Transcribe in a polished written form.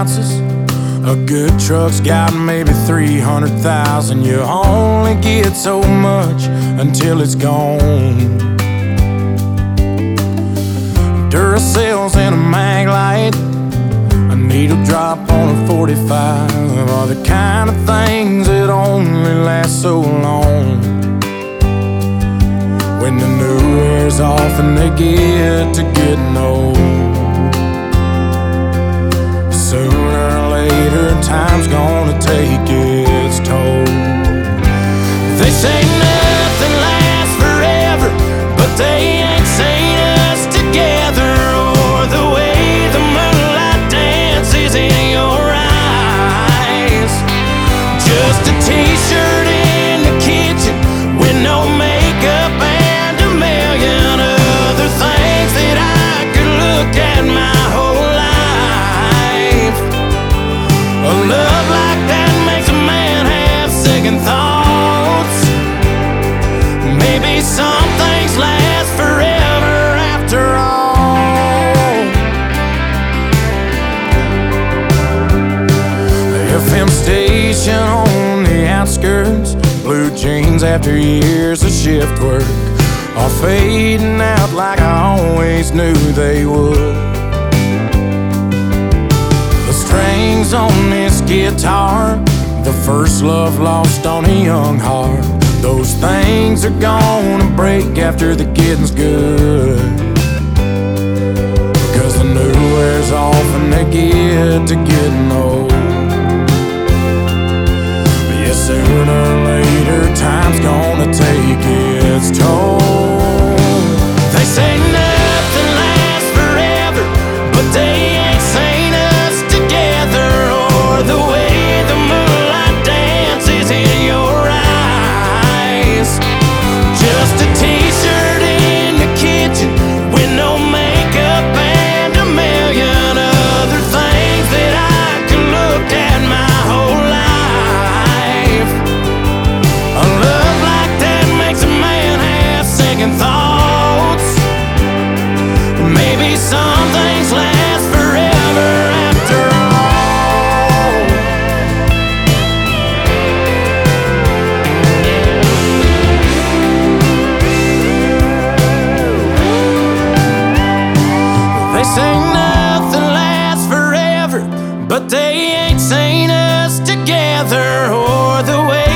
ounces. A good truck's got maybe 300,000. You only get so much until it's gone. Duracells and a mag light, a needle drop on a 45 are the kind of things that only last so long. When the new wears off and they get to getting old, sooner or later time's gonna take its toll. They say nothing lasts forever, but they ain't seen us together, or the way the moonlight dances in your eyes. Just a t-shirt in the kitchen with no makeup and a million other things that I could look at my whole life. A love like that makes a man have second thoughts. Maybe some things last forever after all. The FM station on the outskirts, blue jeans after years of shift work are fading out like I always knew they would. The strings on this guitar, the first love lost on a young heart, those things are gonna break after the getting's good. Cause the new wears off and they get to getting old. But yeah, sooner or later time's gonna take its toll. They say nothing lasts forever, but they ain't seen us together, or the way the moonlight dances in your eyes. Just a t-shirt in the kitchen with no makeup and a million other things that I can look at my whole life. A love like that makes a man have second thoughts. Maybe some things last forever after all. They say nothing lasts forever, but they ain't seen us together, or the way